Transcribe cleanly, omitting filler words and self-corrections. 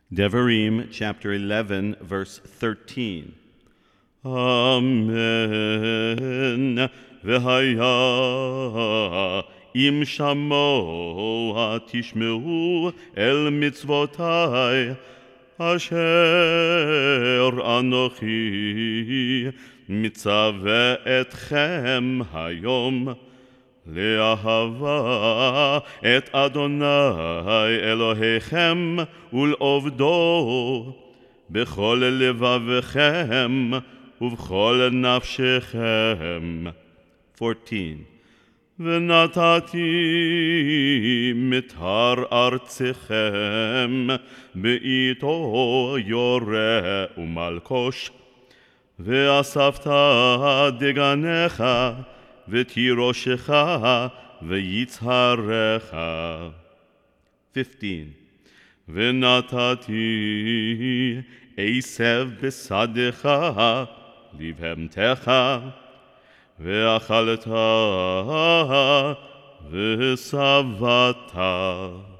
Devarim chapter 11, verse 13. Amen. V'haya im shamoa tishmeu el mitzvotai asher anochi mitzaveh etchem hayom לאהבה את אדוני אלוהיכם ולעובדו בכל לבבכם ובכל נפשכם. 14. ונתתי מטר ארצכם בעתו יורה ומלקוש ואספת דגנך ותירושך ויצהרך. 15. ונתתי עשב בשדך לבהמתך ואכלת ושבעת.